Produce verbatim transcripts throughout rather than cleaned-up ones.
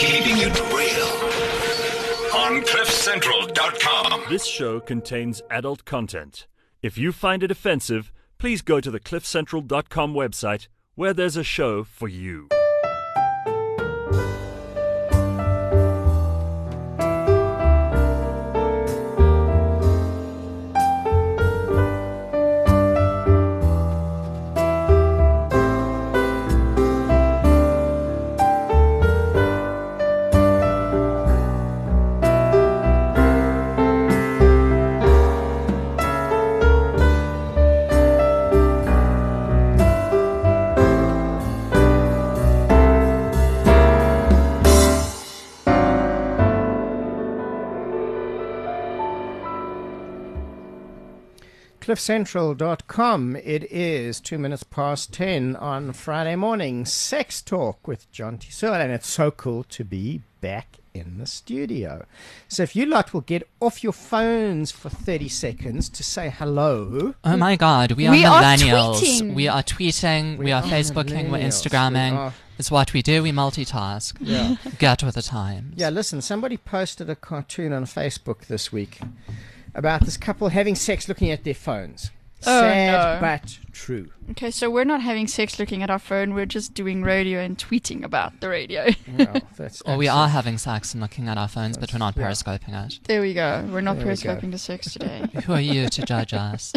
Keeping it real on cliff central dot com. This show contains adult content. If you find it offensive, please go to the cliff central dot com website where there's a show for you. cliff central dot com. It is two minutes past ten on Friday morning. Sex Talk with John T. Searle, and it's so cool to be back in the studio. So if you lot will get off your phones for thirty seconds to say hello. Oh my God, we are We are millennials. tweeting. We are tweeting, we, We are are Facebooking, we're millennials. Instagramming. We are- It's what we do, we multitask. Yeah. Get with the times. Yeah, listen, somebody posted a cartoon on Facebook this week about this couple having sex looking at their phones. Oh, Sad no. but true. Okay, so we're not having sex looking at our phone. We're just doing radio and tweeting about the radio. Well, that's Or we absolute- are having sex and looking at our phones, but we're not Yeah. periscoping it. There we go. We're not There we go. periscoping the sex today. Who are you to judge us?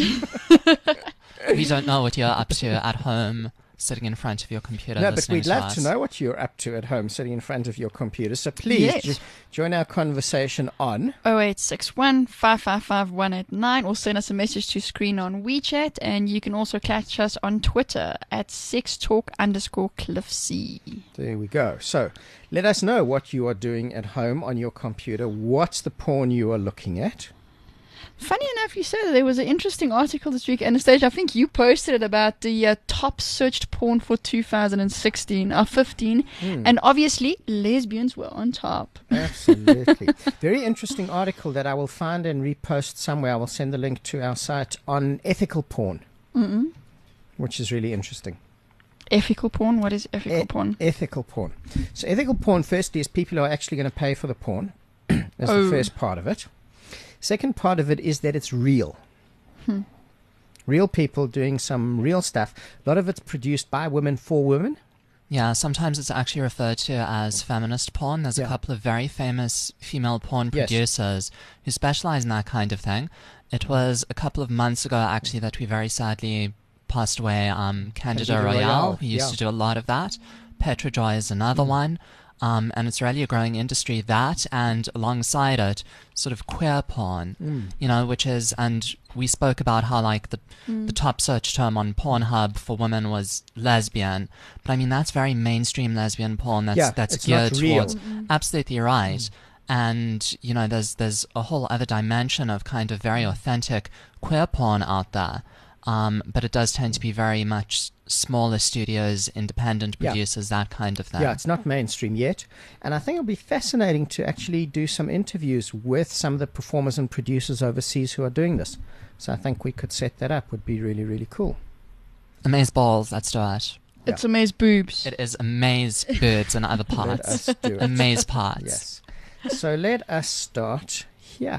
We don't know what you're up to at home, sitting in front of your computer. No, but listening we'd love us. to know what you're up to at home, sitting in front of your computer. So please Yes. jo- join our conversation on. oh eight six one, five five five, one eight nine or send us a message to screen on WeChat, and you can also catch us on Twitter at sextalk underscore cliffc. There we go. So let us know what you are doing at home on your computer. What's the porn you are looking at? Funny enough, you said that there was an interesting article this week, Anastasia. I think you posted it about the uh, top searched porn for two thousand sixteen or fifteen, Hmm. and obviously lesbians were on top. Absolutely. Very interesting article that I will find and repost somewhere. I will send the link to our site on ethical porn, Mm-mm. which is really interesting. Ethical porn? What is ethical E- porn? Ethical porn. So ethical porn, firstly, is people who are actually going to pay for the porn. That's Oh. the first part of it. Second part of it is that it's real. Hmm. Real people doing some real stuff. A lot of it's produced by women for women. Yeah, sometimes it's actually referred to as feminist porn. There's Yeah. a couple of very famous female porn Yes. producers who specialize in that kind of thing. It was a couple of months ago, actually, that we very sadly passed away um, Candida, Candida Royale, Royale, who used yeah. to do a lot of that. Petra Joy is another one. Um, and it's really a growing industry, that, and alongside it, sort of queer porn, Mm. you know, which is, and we spoke about how, like, the Mm. the top search term on Pornhub for women was lesbian, but I mean that's very mainstream lesbian porn. That's Yeah, that's it's not geared real. towards absolutely right. And you know, there's there's a whole other dimension of kind of very authentic queer porn out there, um, but it does tend to be very much smaller studios, independent Yeah. producers, that kind of thing. Yeah, it's not mainstream yet. And I think it'll be fascinating to actually do some interviews with some of the performers and producers overseas who are doing this. So I think we could set that up. Would be really, really cool. Amaze balls, let's do it. It's amaze boobs. It is amaze boobs and other Let parts. us do it. Amaze parts. Yes. So let us start here.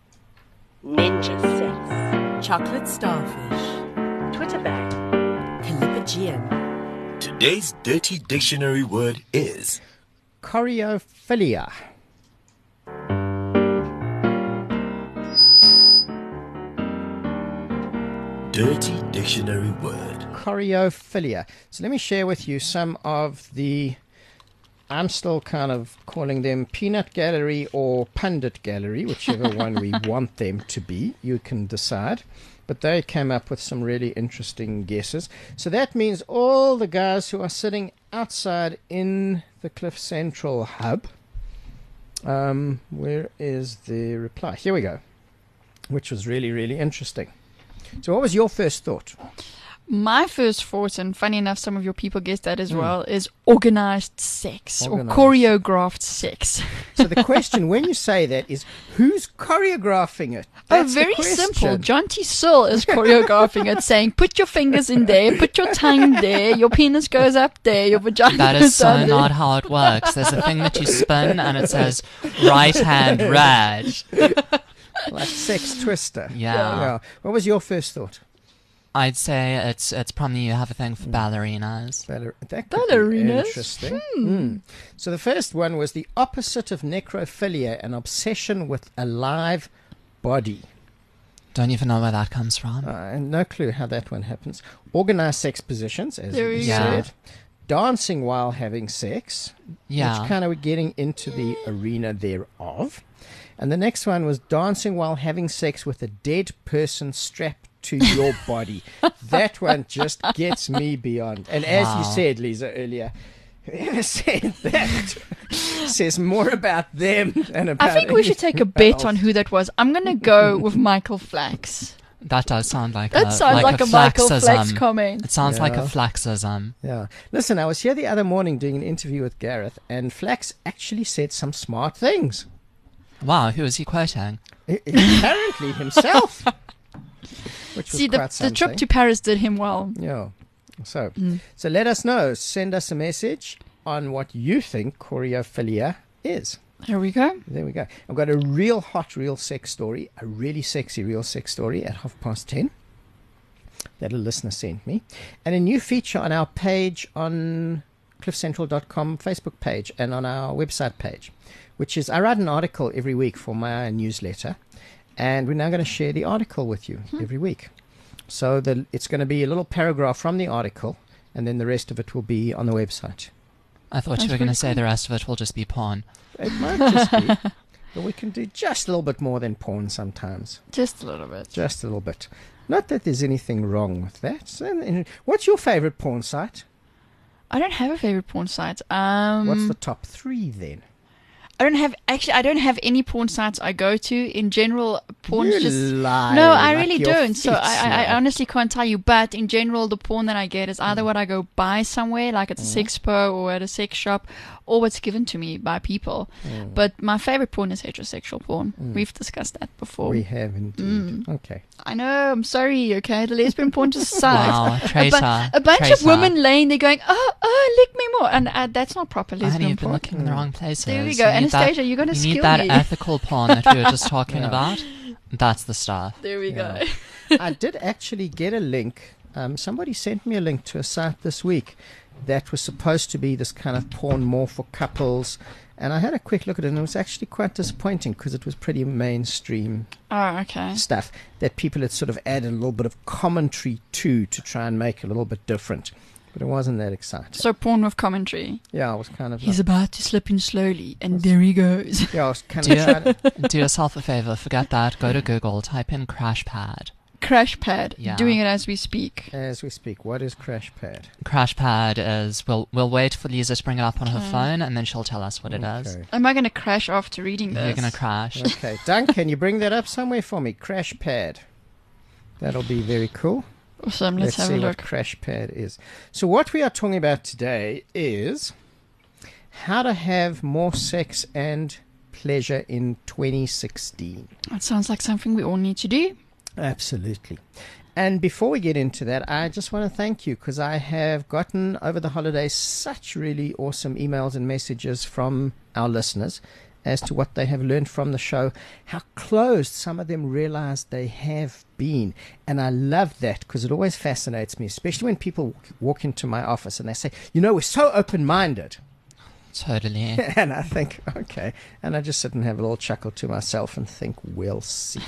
Ninja sex, chocolate starfish, Twitter bat, Calipigian. Today's dirty dictionary word is Choreophilia. dirty dictionary word. Choreophilia. So let me share with you some of the, I'm still kind of calling them peanut gallery or pundit gallery, whichever one we want them to be. You can decide. But they came up with some really interesting guesses. So that means all the guys who are sitting outside in the Cliff Central hub. Um, where is the reply? Here we go. Which was really, really interesting. So what was your first thought? My first thought, and funny enough, some of your people guessed that as Mm. well, is organized sex Organised. or choreographed sex. So the question when you say that is, who's choreographing it? Oh, That's the very question. simple. John T. Searle is choreographing it, saying, put your fingers in there, put your tongue there, your penis goes up there, your vagina That goes is so down there. not how it works. There's a thing that you spin and it says right hand red. Like Sex Twister. Yeah. Yeah. What was your first thought? I'd say it's it's probably you have a thing for ballerinas. Baller- that could be Ballerinas? interesting. Mm. So the first one was the opposite of necrophilia, an obsession with a live body. Don't even know where that comes from. Uh, and no clue how that one happens. Organized sex positions, as There you we go. said. Dancing while having sex, Yeah. which kind of we're getting into the arena thereof. And the next one was dancing while having sex with a dead person strapped to your body. That one just gets me beyond. And as you Wow. said, Lisa, earlier, whoever said that says more about them than about I think we should take a anything bet on else. who that was. I'm going to go with Michael Flax. That does sound like That a sounds like, like, a, Michael Flax flaxism. comment. It sounds like a Yeah. flaxism. Yeah. Listen, I was here the other morning doing an interview with Gareth, and Flax actually said some smart things. Wow, who is he quoting? I- Apparently himself. Which was See, the, quite the trip something. to Paris did him well. Yeah. So, Mm. so let us know. Send us a message on what you think choreophilia is. There we go. There we go. I've got a real hot, real sex story, a really sexy, real sex story at half past ten that a listener sent me, and a new feature on our page on cliff central dot com Facebook page and on our website page, which is I write an article every week for my newsletter, and we're now going to share the article with you every week. So the, it's going to be a little paragraph from the article, and then the rest of it will be on the website. I thought That's you were going to pretty say the rest of it will just be porn. It might just be, but we can do just a little bit more than porn sometimes. Just a little bit. Just a little bit. Not that there's anything wrong with that. So, and what's your favorite porn site? I don't have a favorite porn site. Um, What's the top three then? I don't have actually. I don't have any porn sites I go to. In general, porn's You just lie no. I like really your don't. So feet I, I, I smell. honestly can't tell you. But in general, the porn that I get is Mm. either what I go buy somewhere, like at a sex po or at a sex shop, or what's given to me by people. Mm. But my favorite porn is heterosexual porn. We've discussed that before. We have indeed. Mm. Okay. I know. I'm sorry. Okay, the lesbian porn just sucks. Wow, A, traitor. bu- a bunch traitor. of women laying there going, oh, oh, lick me more, and uh, that's not proper Honey, lesbian you've been porn. looking in the wrong places. There we You go. need that- Anastasia, you're going to You skill need that me. ethical porn that we were just talking Yeah. about. That's the stuff. There we Yeah. go. I did actually get a link. Um, somebody sent me a link to a site this week that was supposed to be this kind of porn more for couples. And I had a quick look at it, and it was actually quite disappointing because it was pretty mainstream Oh, okay. stuff that people had sort of added a little bit of commentary to to try and make it a little bit different. But it wasn't that exciting. So porn with commentary. Yeah, I was kind of. He's like, about to slip in slowly, and there he goes. yeah, I was kind Do of you- trying to. Do yourself a favor, forget that. Go to Google, type in crash pad. Crash pad. Yeah. Doing it as we speak. As we speak, what is Crash Pad? Crash pad is we'll we'll wait for Lisa to bring it up on her Okay. phone and then she'll tell us what it is. Okay. Am I going to crash after reading this? You're gonna crash. Okay, Dunk, can you bring that up somewhere for me? Crash Pad. That'll be very cool. Awesome. Let's, have see a what look. Crash Pad is. So what we are talking about today is how to have more sex and pleasure in twenty sixteen. That sounds like something we all need to do. Absolutely. And before we get into that, I just want to thank you because I have gotten over the holidays such really awesome emails and messages from our listeners as to what they have learned from the show, how closed some of them realize they have been. And I love that because it always fascinates me, especially when people walk into my office and they say, you know, we're so open-minded. Totally. And I think, okay. And I just sit and have a little chuckle to myself and think, we'll see.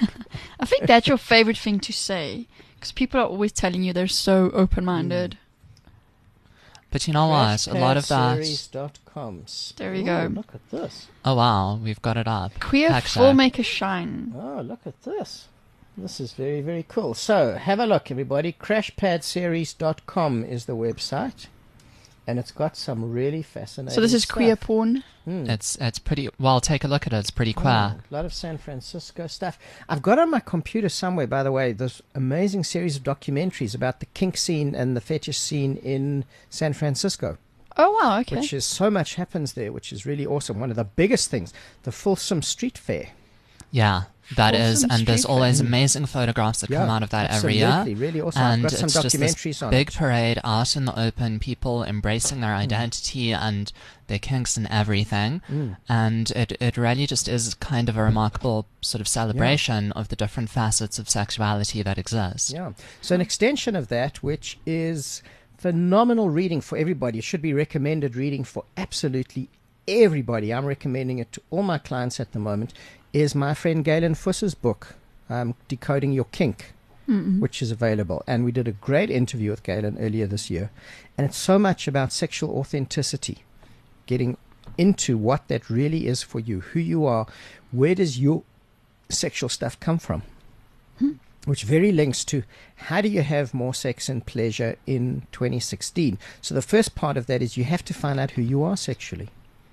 I think that's your favorite thing to say. Because people are always telling you they're so open-minded. But you know what? A lot of that. Series dot com. There we Ooh, go. Look at this. Oh wow, we've got it up. Queer Paxa. filmmaker shine. Oh, look at this. This is very, very cool. So, have a look, everybody. crash pad series dot com is the website. And it's got some really fascinating So this is stuff. queer porn. Mm. It's it's pretty well. Take a look at it. It's pretty queer. Oh, a lot of San Francisco stuff. I've got on my computer somewhere, by the way, this amazing series of documentaries about the kink scene and the fetish scene in San Francisco. Oh, wow, okay. Which is so much happens there, which is really awesome. One of the biggest things, the Folsom Street Fair. Yeah, that Folsom is, and Street there's Fair. always amazing photographs that come out of that every year. Absolutely, really awesome. And I've got some it's just documentaries this on big it. parade out in the open, people embracing their identity and their kinks and everything. Mm. And it, it really just is kind of a remarkable sort of celebration of the different facets of sexuality that exist. Yeah. So an extension of that, which is phenomenal reading for everybody. It should be recommended reading for absolutely everybody. I'm recommending it to all my clients at the moment, is my friend Galen Fuss's book, um, Decoding Your Kink, Mm-mm. which is available. And we did a great interview with Galen earlier this year. And it's so much about sexual authenticity, getting into what that really is for you, who you are, where does your sexual stuff come from? Hmm. Which very links to how do you have more sex and pleasure in twenty sixteen. So the first part of that is you have to find out who you are sexually.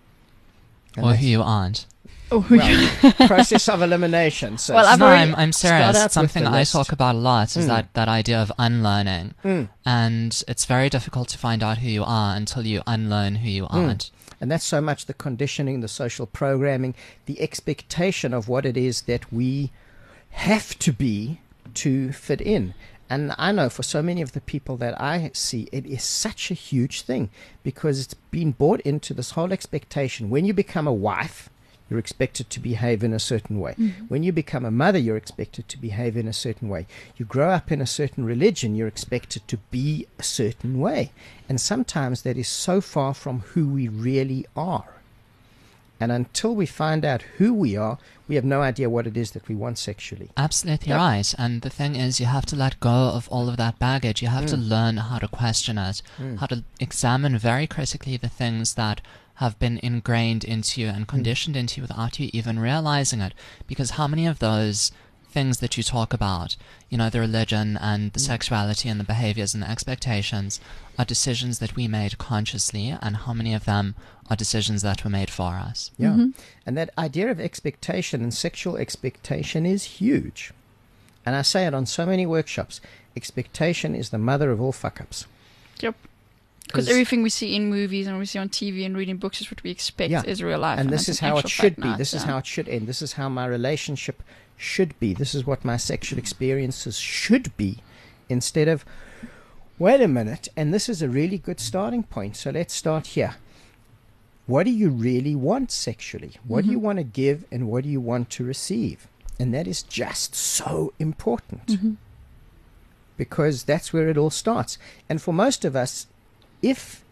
And Or that's- who you aren't. Oh, well, process of elimination. So Well, it's- I've No, already- I'm, I'm Start serious. out with Something the I list. talk about a lot is Mm. that, that idea of unlearning. Mm. And it's very difficult to find out who you are until you unlearn who you aren't. And that's so much the conditioning, the social programming, the expectation of what it is that we have to be to fit in. And I know for so many of the people that I see, it is such a huge thing because it's been bought into this whole expectation. When you become a wife, you're expected to behave in a certain way. Mm-hmm. When you become a mother, you're expected to behave in a certain way. You grow up in a certain religion, you're expected to be a certain way. And sometimes that is so far from who we really are. And until we find out who we are, we have no idea what it is that we want sexually. Absolutely Yep. right. And the thing is, you have to let go of all of that baggage. You have to Mm. learn how to question it, Mm. how to examine very critically the things that have been ingrained into you and conditioned into you without you even realizing it. Because how many of those things that you talk about, you know, the religion and the sexuality and the behaviors and the expectations, are decisions that we made consciously, and how many of them are decisions that were made for us? Yeah. Mm-hmm. And that idea of expectation and sexual expectation is huge. And I say it on so many workshops. Expectation is the mother of all fuck-ups. Yep. Because everything we see in movies and we see on T V and reading books is what we expect Yeah. is real life. And this that's is an how it actual should fact be. not, This is yeah. how it should end. This is how my relationship should be. This is what my sexual experiences should be. Instead of, wait a minute, and this is a really good starting point. So let's start here. What do you really want sexually? What do you want to give and what do you want to receive? And that is just so important. Mhm. Because that's where it all starts. And for most of us, if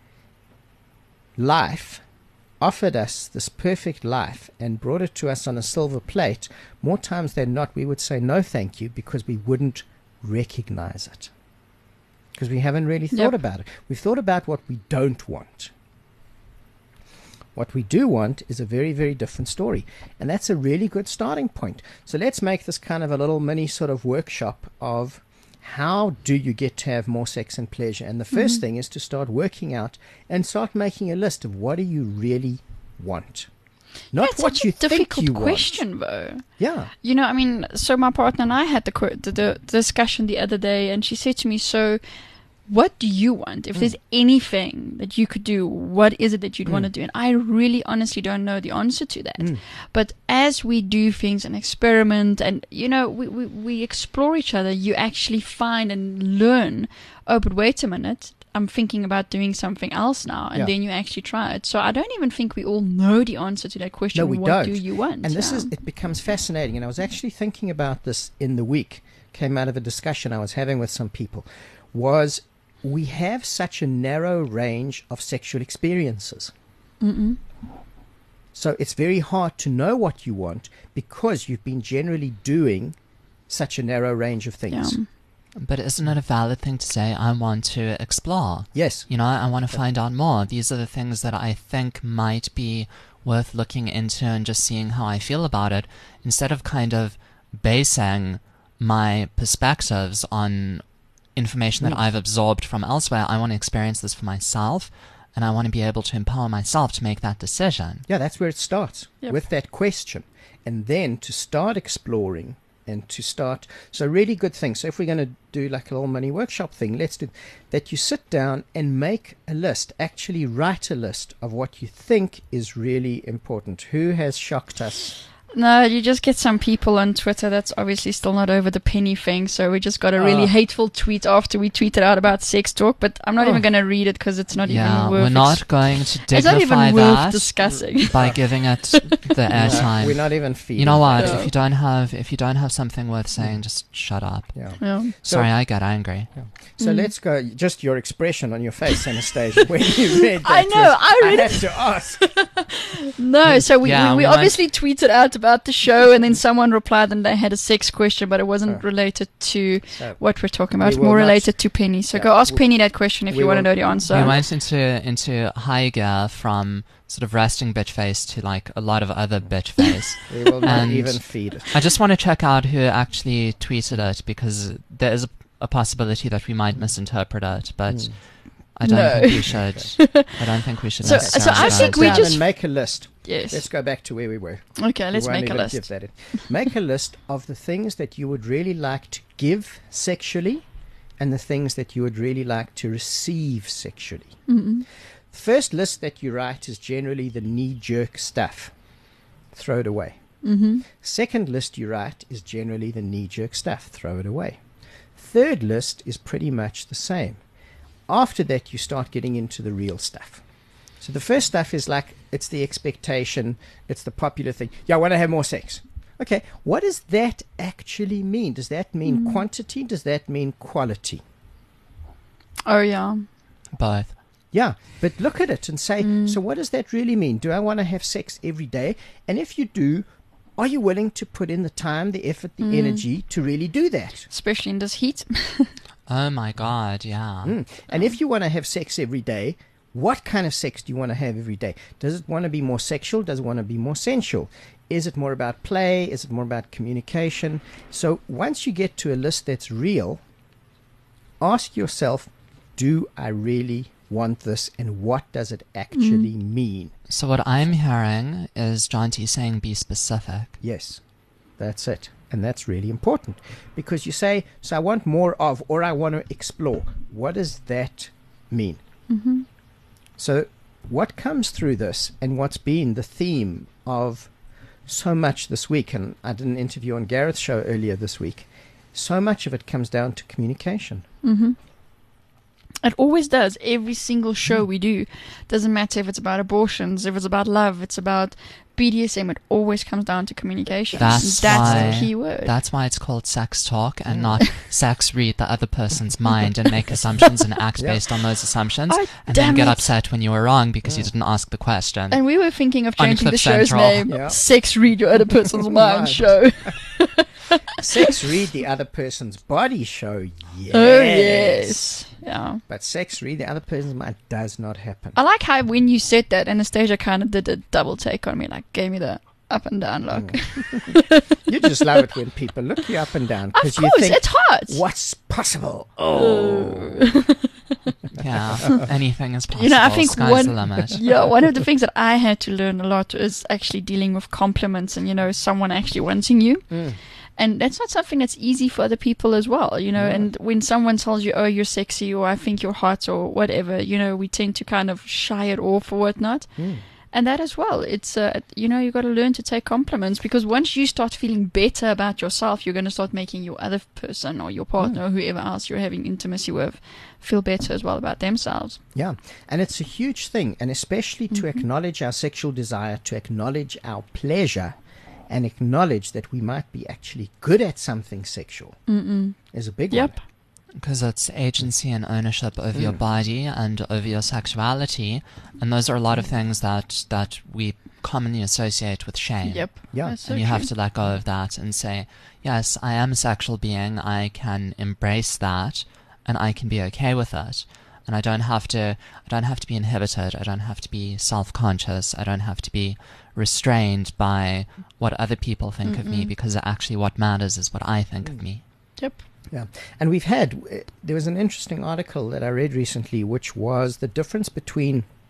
life offered us this perfect life and brought it to us on a silver plate, more times than not, we would say no thank you because we wouldn't recognize it. Because we haven't really thought Yep. about it. We've thought about what we don't want. What we do want is a very, very different story. And that's a really good starting point. So let's make this kind of a little mini sort of workshop of how do you get to have more sex and pleasure. And the first Mm-hmm. thing is to start working out and start making a list of what do you really want. Not It's what such you a difficult think you question, though. want. Yeah. You know, I mean, so my partner and I had the, que- the, the discussion the other day, and she said to me, so what do you want? If Mm. there's anything that you could do, what is it that you'd want to Mm. do? And I really honestly don't know the answer to that. Mm. But as we do things and experiment and, you know, we, we, we explore each other, you actually find and learn, oh, but wait a minute, I'm thinking about doing something else now. And Yeah. then you actually try it. So I don't even think we all know the answer to that question. No, we what don't. do you want? And this Yeah. is, it becomes fascinating. And I was actually thinking about this in the week, came out of a discussion I was having with some people, was we have such a narrow range of sexual experiences. Mm-mm. So it's very hard to know what you want because you've been generally doing such a narrow range of things. Yeah. But isn't it a valid thing to say, I want to explore? Yes. You know, I want to find out more. These are the things that I think might be worth looking into and just seeing how I feel about it, instead of kind of basing my perspectives on information that Mm. I've absorbed from elsewhere. I want to experience this for myself and I want to be able to empower myself to make that decision. Yeah, that's where it starts, Yep. with that question. And then to start exploring and to start. So, really good thing. So, if we're going to do like a little mini workshop thing, let's do that. You sit down and make a list, actually write a list of what you think is really important. Who has shocked us? No, you just get some people on Twitter that's obviously still not over the penny thing. So we just got a really Ah. hateful tweet after we tweeted out about sex talk. But I'm not Oh. even going to read it because it's not Yeah, even worth we're ex- not going to It's not dignify even worth that discussing. by giving it the Uh, airtime. we're not even feeding. You know what? Yeah. If you don't have if you don't have something worth saying, just shut up. Yeah. Yeah. So- Sorry, I get angry. So Mm. let's go. Just your expression on your face, Anastasia, when you read that. I know, was- I read I it. had to ask. No, so we, Yeah, we, we we might- obviously tweeted out about the show, and then someone replied and they had a sex question, but it wasn't Oh. related to So, what we're talking We about. It's will more not- related to Penny. So Yeah, go ask we- Penny that question if we you want to will- know the answer. We went into into high gear from sort of resting bitch face to like a lot of other bitch face. we will not And- even feed it. I just want to check out who actually tweeted it because there is a, a possibility that we might misinterpret it, but Mm. I don't No. think we should. I don't think we should So- necessarily. so I go think into we Down that. just- and make a list. Yes. Let's go back to where we were. Okay, let's We won't make a even list. Give that in. Make a list of the things that you would really like to give sexually, and the things that you would really like to receive sexually. Mm-hmm. First list that you write is generally the knee-jerk stuff. Throw it away. Mm-hmm. Second list you write is generally the knee-jerk stuff. Throw it away. Third list is pretty much the same. After that, you start getting into the real stuff. So the first stuff is like, it's the expectation, it's the popular thing. Yeah, I want to have more sex. Okay, what does that actually mean? Does that mean Mm. quantity? Does that mean quality? Oh, yeah. Both. Yeah, but look at it and say, Mm. so what does that really mean? Do I want to have sex every day? And if you do, are you willing to put in the time, the effort, the Mm. energy to really do that? Especially in this heat. Oh my god, yeah. Mm. And if you want to have sex every day, what kind of sex do you want to have every day? Does it want to be more sexual? Does it want to be more sensual? Is it more about play? Is it more about communication? So once you get to a list that's real, ask yourself, do I really want this, and what does it actually mean? So what I'm hearing is John T saying be specific. Yes, that's it. And that's really important, because you say, so I want more of, or I want to explore. What does that mean? Mm-hmm. So what comes through this, and what's been the theme of so much this week, and I did an interview on Gareth's show earlier this week, so much of it comes down to communication. Mm-hmm. It always does. Every single show we do. Doesn't matter if it's about abortions, if it's about love, it's about B D S M. It always comes down to communication. That's That's why- the key word. That's why it's called sex talk and not sex read the other person's mind and make assumptions and act Yeah. based on those assumptions Oh, and then damn get it. upset when you were wrong because you Yeah. didn't ask the question. And we were thinking of On changing the Cliff show's Central. name. Yeah. Sex Read Your Other Person's Mind Mind. Show. Sex read the other person's body show, yes. Oh, yes. Yeah. But sex read the other person's mind does not happen. I like how when you said that, Anastasia kind of did a double take on me, like gave me the up and down look. Mm. You just love it when people look you up and down, Of because you course, think, it's hot. what's possible? Oh. Yeah, anything is possible. You know, I think Sky's one- the limit. Yeah, one of the things that I had to learn a lot is actually dealing with compliments and, you know, someone actually wanting you. Mm. And that's not something that's easy for other people as well, you know. Yeah. And when someone tells you, oh, you're sexy, or I think you're hot, or whatever, you know, we tend to kind of shy it off or whatnot. Mm. And that as well, it's, uh, you know, you got to learn to take compliments, because once you start feeling better about yourself, you're going to start making your other person or your partner or whoever else you're having intimacy with feel better as well about themselves. Yeah, and it's a huge thing, and especially to Mhm. acknowledge our sexual desire, to acknowledge our pleasure, and acknowledge that we might be actually good at something sexual Mm-mm. is a big Yep. one. Because it's agency and ownership over your Mm. body and over your sexuality, and those are a lot of things that that we commonly associate with shame. Yep. Yeah. That's so and you have true. to let go of that and say, yes, I am a sexual being. I can embrace that, and I can be okay with it. And I don't have to. I don't have to be inhibited. I don't have to be self-conscious. I don't have to be restrained by what other people think of me, Mm-mm. because actually, what matters is what I think of me. Yep. Yeah, and we've had, uh, there was an interesting article that I read recently, which was the difference between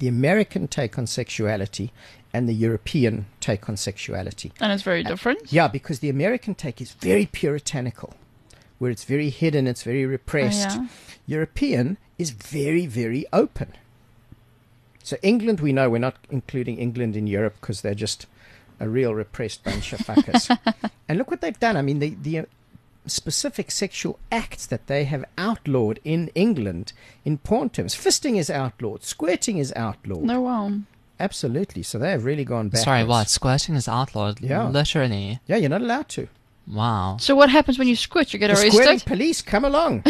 the American take on sexuality and the European take on sexuality. And it's very different. Yeah, because the American take is very puritanical, where it's very hidden, it's very repressed. Oh, yeah. European is very, very open. So England, we know we're not including England in Europe because they're just a real repressed bunch of fuckers. And look what they've done. I mean, the, the uh, specific sexual acts that they have outlawed in England in porn terms. Fisting is outlawed. Squirting is outlawed. No, wow. Absolutely. So they have really gone backwards. Sorry, what? Squirting is outlawed? Yeah. Literally. Yeah, you're not allowed to. Wow. So what happens when you squirt? You get The squirting arrested? police come along.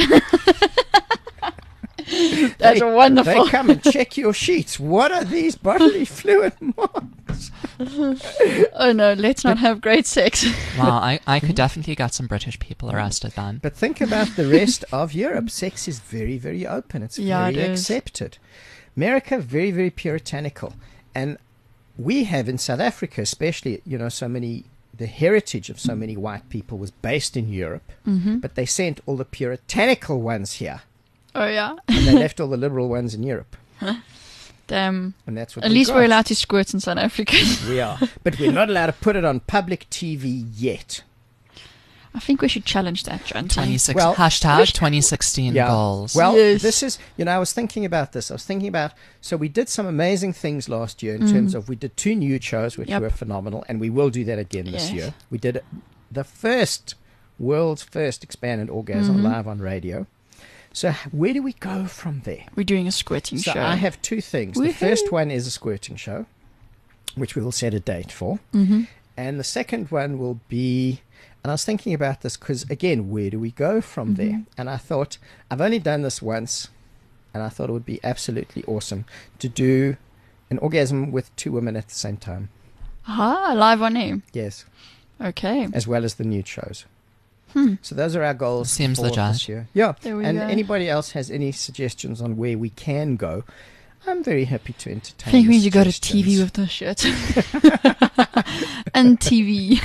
That's they, wonderful. They come and check your sheets. What are these bodily fluid marks? Oh no, let's not have great sex. Wow, I, I could definitely get some British people arrested then. But think about the rest of Europe. Sex is very, very open. It's Yeah, very it is. accepted. America, very, very puritanical. And we have in South Africa, especially, you know, so many, the heritage of so many white people was based in Europe, Mm-hmm. but they sent all the puritanical ones here, Oh yeah. and they left all the liberal ones in Europe. Damn. And that's what At we least got. we're allowed to squirt in South Africa. We are. But we're not allowed to put it on public T V yet. I think we should challenge that, John. twenty-six Well, hashtag twenty sixteen goals. Well, Yes. this is, you know, I was thinking about this. I was thinking about, so we did some amazing things last year in Mm. terms of, we did two nude shows, which Yep. were phenomenal, and we will do that again this Yes. year. We did the first, world's first expanded orgasm Mhm. live on radio. So h- where do we go from there? We're doing a squirting So show. I have two things. The Woohoo. first one is a squirting show, which we will set a date for. Mm-hmm. And the second one will be, and I was thinking about this because, again, where do we go from Mm-hmm. there? And I thought, I've only done this once, and I thought it would be absolutely awesome to do an orgasm with two women at the same time. Ah, live on air. Yes, Okay. as well as the nude shows. Hmm. So those are our goals Seems for legit. this year. Yeah, There we and go. anybody else has any suggestions on where we can go, I'm very happy to I entertain. think we the need to go to T V suggestions. with this shit. And T V.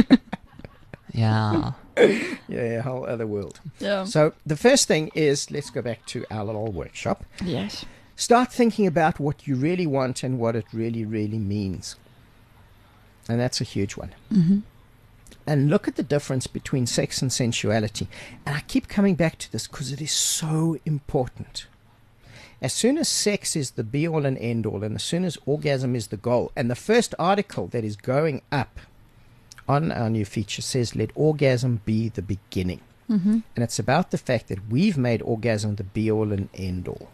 Yeah. Yeah, a whole other world. Yeah. So the first thing is, let's go back to our little workshop. Yes. Start thinking about what you really want and what it really, really means. And that's a huge one. Mm-hmm. And look at the difference between sex and sensuality. And I keep coming back to this because it is so important. As soon as sex is the be-all and end-all, and as soon as orgasm is the goal, and the first article that is going up on our new feature says, let orgasm be the beginning. Mm-hmm. And it's about the fact that we've made orgasm the be-all and end-all,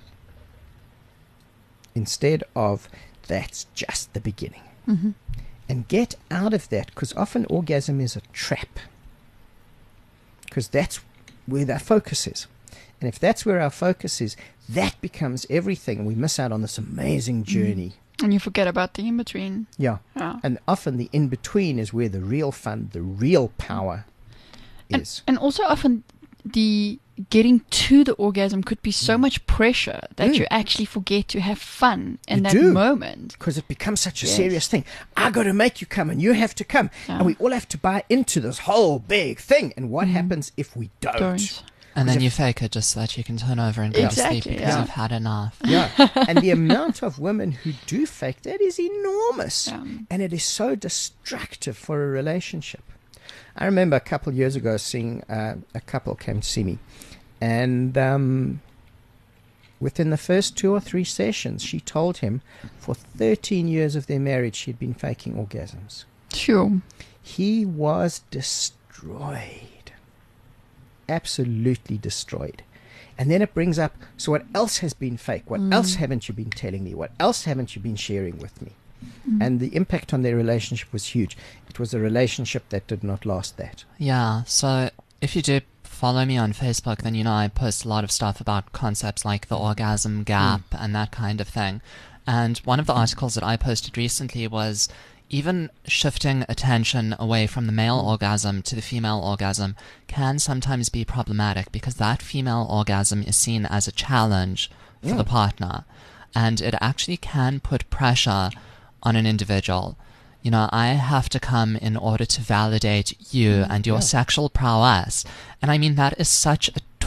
instead of that's just the beginning. Mm-hmm. And get out of that, because often orgasm is a trap, because that's where our focus is. And if that's where our focus is, that becomes everything, and we miss out on this amazing journey. And you forget about the in between. Yeah. Yeah. And often the in-between is where the real fun, the real power And, is. and also often the getting to the orgasm could be so much pressure that Mm. you actually forget to have fun in You that do. moment. Because it becomes such a Yes. serious thing. I got to make you come, and you have to come, Yeah. and we all have to buy into this whole big thing. And what happens if we don't? Don't. And then if- you fake it just so that you can turn over and go to Exactly, sleep because yeah. you've had enough. Yeah, and the amount of women who do fake that is enormous, Yeah. and it is so destructive for a relationship. I remember a couple of years ago seeing uh, a couple came to see me, and um, within the first two or three sessions, she told him for thirteen years of their marriage she had been faking orgasms. Sure. He was destroyed, absolutely destroyed. And then it brings up, so what else has been fake? What else haven't you been telling me? What else haven't you been sharing with me? And the impact on their relationship was huge. It was a relationship that did not last that. Yeah, so if you do follow me on Facebook, then you know I post a lot of stuff about concepts like the orgasm gap and that kind of thing. And one of the articles that I posted recently was even shifting attention away from the male orgasm to the female orgasm can sometimes be problematic because that female orgasm is seen as a challenge for the partner. And it actually can put pressure on an individual. You know, I have to come in order to validate you and your yeah. sexual prowess. And I mean, that is such a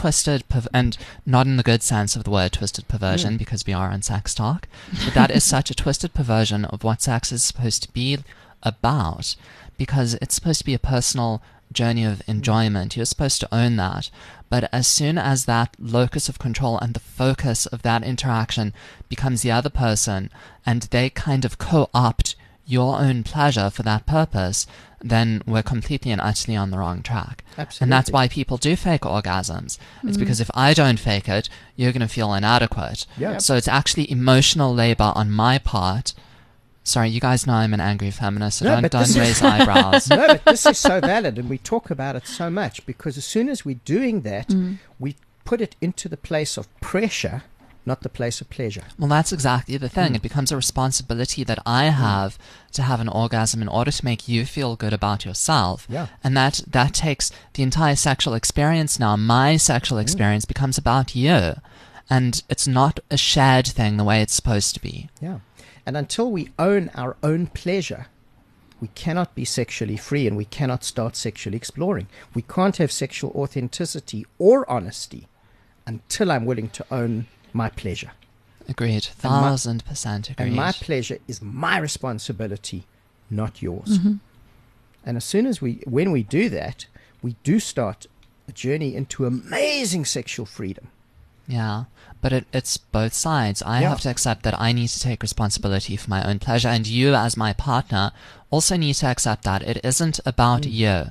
twisted, perv- and not in the good sense of the word twisted perversion, because we are on sex talk, but that is such a twisted perversion of what sex is supposed to be about, because it's supposed to be a personal journey of enjoyment. You're supposed to own that. But as soon as that locus of control and the focus of that interaction becomes the other person, and they kind of co-opt your own pleasure for that purpose, then we're completely and utterly on the wrong track. Absolutely. And that's why people do fake orgasms. It's because if I don't fake it, you're going to feel inadequate. Yeah. So it's actually emotional labor on my part. Sorry, you guys know I'm an angry feminist, so No, don't, but don't this is- raise eyebrows. No, but this is so valid, and we talk about it so much, because as soon as we're doing that, we put it into the place of pressure, not the place of pleasure. Well, that's exactly the thing. It becomes a responsibility that I have to have an orgasm in order to make you feel good about yourself. Yeah. And that, that takes the entire sexual experience now. My sexual experience becomes about you. And it's not a shared thing the way it's supposed to be. Yeah. And until we own our own pleasure, we cannot be sexually free, and we cannot start sexually exploring. We can't have sexual authenticity or honesty until I'm willing to own my pleasure. Agreed. And my- Thousand percent agreed. And my pleasure is my responsibility, not yours. And as soon as we, when we do that, we do start a journey into amazing sexual freedom. Yeah, but it, it's both sides. I Yeah. have to accept that I need to take responsibility for my own pleasure, and you, as my partner, also need to accept that it isn't about you.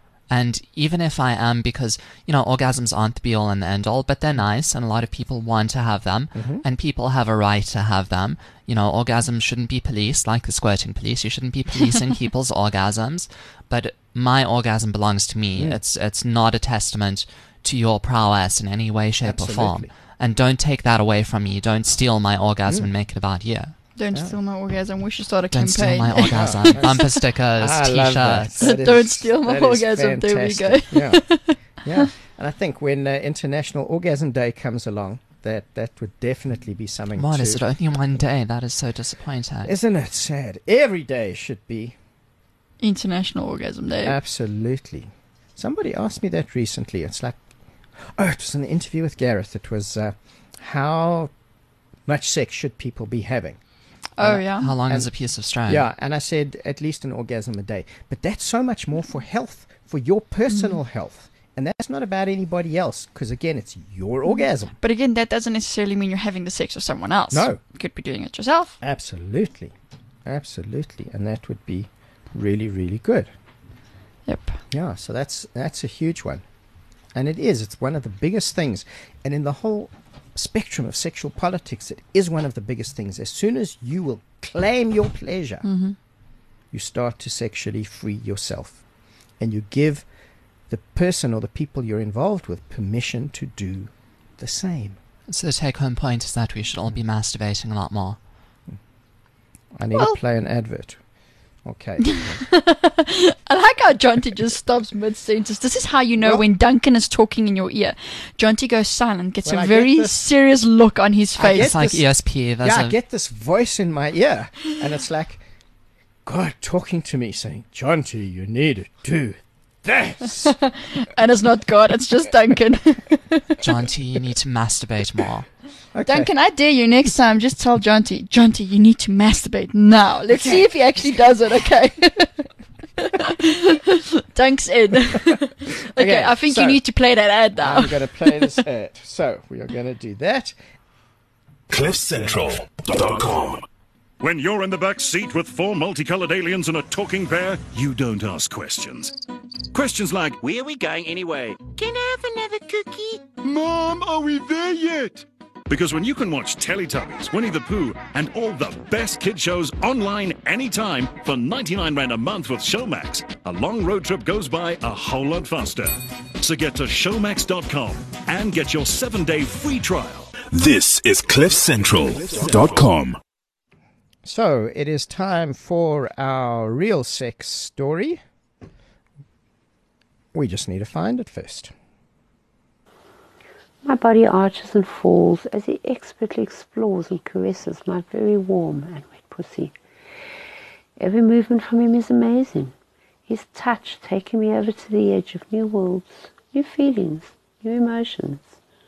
And even if I am, because, you know, orgasms aren't the be-all and the end-all, but they're nice, and a lot of people want to have them, and people have a right to have them. You know, orgasms shouldn't be policed, like the squirting police. You shouldn't be policing people's orgasms. But my orgasm belongs to me. It's it's not a testament to your prowess in any way, shape, or form. Absolutely. And don't take that away from me. Don't steal my orgasm and make it about you. Don't steal my orgasm. We should start a Don't steal campaign. my orgasm. Bumper stickers, I love that. t-shirts. That is- Don't steal my that is orgasm. There we go. fantastic. Yeah. Yeah. And I think when uh, International Orgasm Day comes along, that, that would definitely be something What to... is it? Only one day? That is so disappointing. Isn't it sad? Every day should be. International Orgasm Day. Absolutely. Somebody asked me that recently. It's like, oh, it was an interview with Gareth. It was, uh, how much sex should people be having? oh, yeah. How long And- is a piece of string? Yeah, and I said at least an orgasm a day. But that's so much more for health, for your personal health. And that's not about anybody else, because again, it's your orgasm. But again, that doesn't necessarily mean you're having the sex with someone else. No. You could be doing it yourself. Absolutely. Absolutely. And that would be really, really good. Yep. Yeah, so that's that's a huge one. And it is. It's one of the biggest things. And in the whole spectrum of sexual politics, it is one of the biggest things. As soon as you will claim your pleasure, you start to sexually free yourself. And you give the person or the people you're involved with permission to do the same. So the take-home point is that we should all be masturbating a lot more. I need Well- to play an advert. Okay. I like how Jonty just stops mid-sentence. This is how you know Well- when Duncan is talking in your ear. Jonty goes silent, gets Well, a I very get this- serious look on his I face. get It's like this- E S P. There's Yeah, a, I get this voice in my ear, and it's like God talking to me, saying, "Jonty, you need to do this." And it's not God, it's just Duncan. Jonty, you need to masturbate more. Okay. Duncan, I dare you next time, just tell Jonty, Jonty, you need to masturbate now. Let's see if he actually does it, okay? Dunk's in. okay, Okay, I think so- you need to play that ad now. I'm going to play this ad. So we are going to do that. cliff central dot com. When you're in the back seat with four multicolored aliens and a talking bear, you don't ask questions. Questions like, Where are we going anyway? Can I have another cookie? Mom, are we there yet? Because when you can watch Teletubbies, Winnie the Pooh, and all the best kid shows online anytime for ninety-nine rand a month with Showmax, a long road trip goes by a whole lot faster. So get to showmax dot com and get your seven-day free trial. This is cliff central dot com. So it is time for our real sex story. We just need to find it first. My body arches and falls as he expertly explores and caresses my very warm and wet pussy. Every movement from him is amazing. His touch taking me over to the edge of new worlds, new feelings, new emotions.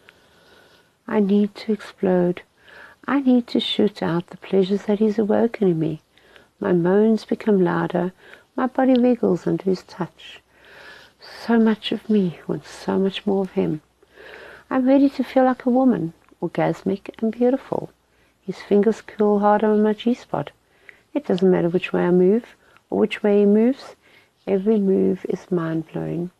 I need to explode. I need to shoot out the pleasures that he's awoken in me. My moans become louder. My body wriggles under his touch. So much of me wants so much more of him. I'm ready to feel like a woman, orgasmic and beautiful. His fingers curl harder on my G-spot. It doesn't matter which way I move or which way he moves. Every move is mind-blowing.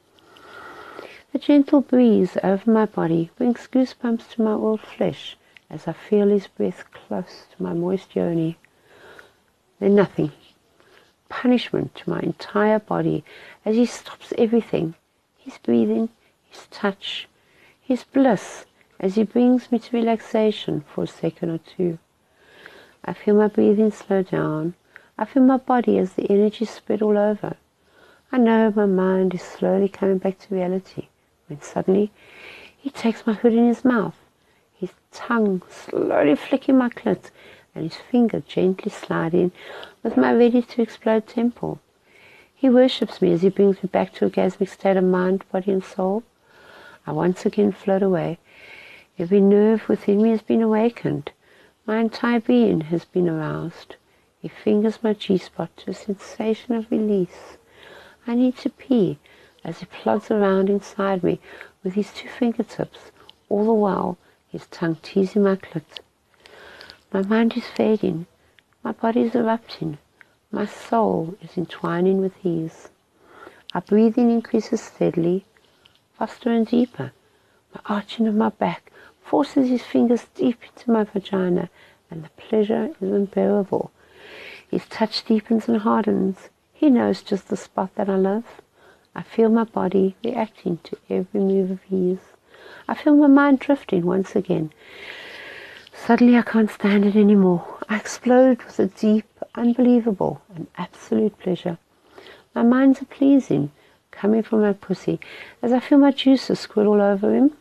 The gentle breeze over my body brings goosebumps to my old flesh as I feel his breath close to my moist yoni. Then nothing. Punishment to my entire body as he stops everything. His breathing, his touch, his bliss as he brings me to relaxation for a second or two. I feel my breathing slow down. I feel my body as the energy spread all over. I know my mind is slowly coming back to reality when suddenly he takes my hood in his mouth, his tongue slowly flicking my clit and his finger gently sliding with my ready-to-explode temple. He worships me as he brings me back to a orgasmic state of mind, body and soul. I once again float away. Every nerve within me has been awakened. My entire being has been aroused. He fingers my G-spot to a sensation of release. I need to pee as he plods around inside me with his two fingertips, all the while his tongue teasing my clit. My mind is fading. My body is erupting. My soul is entwining with ease. Our breathing increases steadily, faster and deeper. My arching of my back forces his fingers deep into my vagina, and the pleasure is unbearable. His touch deepens and hardens. He knows just the spot that I love. I feel my body reacting to every move of his. I feel my mind drifting once again. Suddenly I can't stand it anymore. I explode with a deep, unbelievable, and absolute pleasure. My mind's a pleasing, coming from my pussy, as I feel my juices squirt all over him.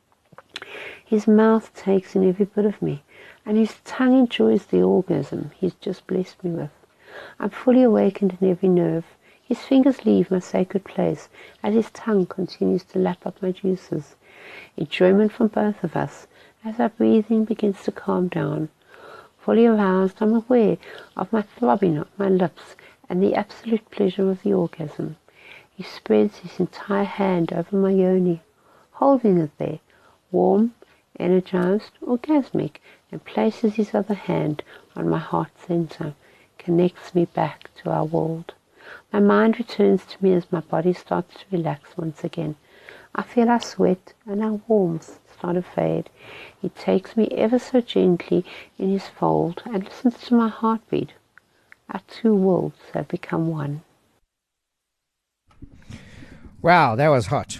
His mouth takes in every bit of me, and his tongue enjoys the orgasm he's just blessed me with. I'm fully awakened in every nerve. His fingers leave my sacred place as his tongue continues to lap up my juices. Enjoyment from both of us as our breathing begins to calm down. Fully aroused, I'm aware of my throbbing of my lips and the absolute pleasure of the orgasm. He spreads his entire hand over my yoni, holding it there, warm, energized, orgasmic, and places his other hand on my heart center, connects me back to our world. My mind returns to me as my body starts to relax once again. I feel our sweat and our warmth start to fade. He takes me ever so gently in his fold and listens to my heartbeat. Our two worlds have become one. Wow, that was hot.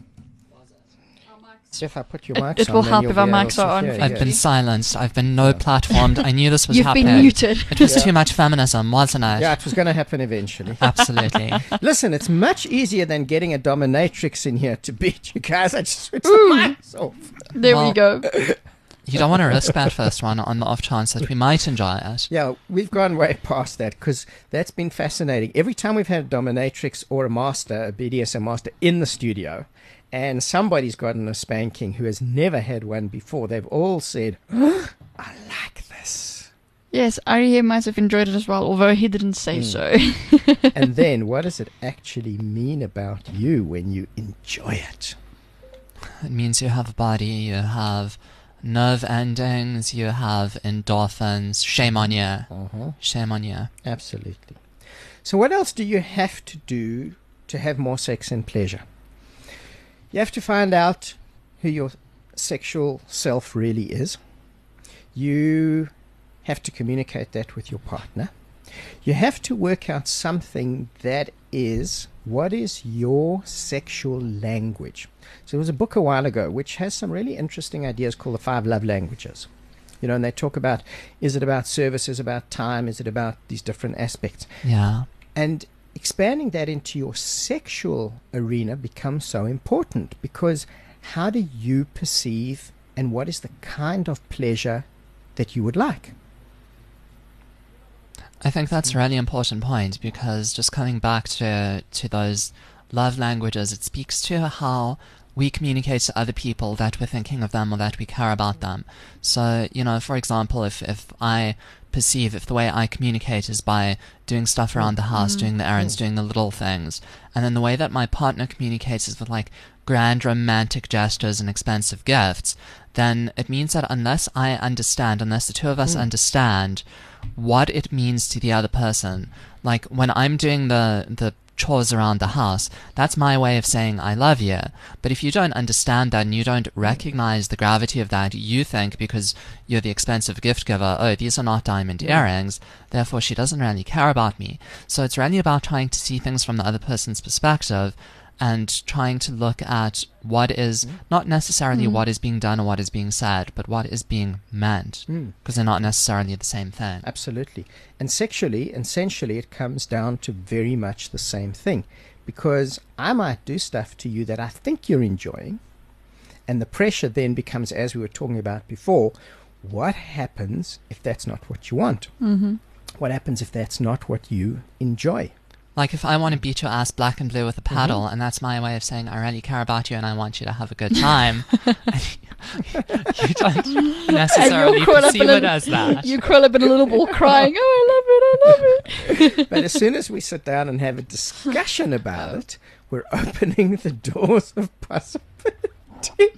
If I put your mics It on, will then help you'll if our be able mics to are on hear, for I've yeah. been silenced. I've been no platformed. I knew this was You've happening. been muted. It was too much feminism, wasn't it? Yeah, it was going to happen eventually. Absolutely. Listen, it's much easier than getting a dominatrix in here to beat you guys. I just switched the mics off. There Well, we go. You don't want to risk that first one on the off chance that we might enjoy it. Yeah, we've gone way past that because that's been fascinating. Every time we've had a dominatrix or a master, a B D S M master in the studio, and somebody's gotten a spanking who has never had one before, they've all said, oh, I like this. Yes, Ari might have enjoyed it as well, although he didn't say so. And then what does it actually mean about you when you enjoy it? It means you have a body, you have nerve endings, you have endorphins. Shame on you. Uh-huh. Shame on you. Absolutely. So what else do you have to do to have more sex and pleasure? You have to find out who your sexual self really is. You have to communicate that with your partner. You have to work out something that is, what is your sexual language? So there was a book a while ago which has some really interesting ideas called the Five Love Languages. You know, and they talk about, is it about service, is it about time, is it about these different aspects? Yeah. And expanding that into your sexual arena becomes so important, because how do you perceive and what is the kind of pleasure that you would like? I think that's a really important point, because just coming back to to those love languages, it speaks to how we communicate to other people that we're thinking of them or that we care about them. So, you know, for example, if, if I perceive, if the way I communicate is by doing stuff around the house, doing the errands, doing the little things, and then the way that my partner communicates is with like grand romantic gestures and expensive gifts, then it means that unless I understand, unless the two of us mm. understand what it means to the other person, like when I'm doing the the chores around the house, that's my way of saying I love you. But if you don't understand that and you don't recognize the gravity of that, you think because you're the expensive gift giver, oh, these are not diamond earrings, therefore she doesn't really care about me. So it's really about trying to see things from the other person's perspective and trying to look at what is not necessarily mm. what is being done or what is being said, but what is being meant, because mm. they're not necessarily the same thing. Absolutely. And sexually and sensually, it comes down to very much the same thing, because I might do stuff to you that I think you're enjoying, and the pressure then becomes, as we were talking about before, what happens if that's not what you want? Mm-hmm. What happens if that's not what you enjoy? Like if I want to beat your ass black and blue with a paddle, mm-hmm. and that's my way of saying I really care about you and I want you to have a good time, you don't necessarily perceive it as that. You curl up in a little ball crying, oh, I love it, I love it. But as soon as we sit down and have a discussion about it, we're opening the doors of possibility.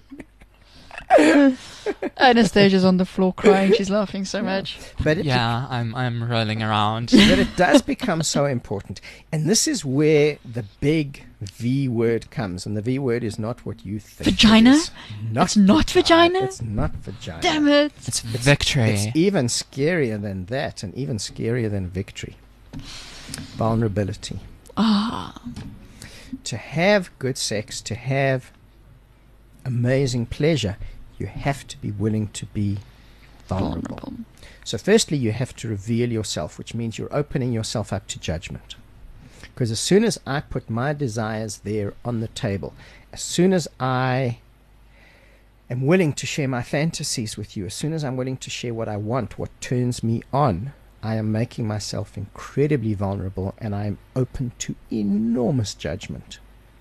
Anastasia's on the floor crying. She's laughing so much. But it yeah, be- I'm I'm rolling around. But it does become so important. And this is where the big V word comes. And the V word is not what you think. Vagina? It is. Not it's not vagina? It's not vagina. Damn it. It's, it's victory. It's even scarier than that, and even scarier than victory. Vulnerability. Ah. To have good sex, to have amazing pleasure, you have to be willing to be vulnerable. vulnerable. So firstly, you have to reveal yourself, which means you're opening yourself up to judgment. Because as soon as I put my desires there on the table, as soon as I am willing to share my fantasies with you, as soon as I'm willing to share what I want, what turns me on, I am making myself incredibly vulnerable, and I am open to enormous judgment.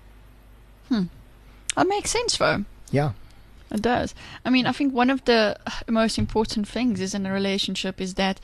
Hmm. That makes sense, though. Yeah. It does. I mean, I think one of the most important things is in a relationship is that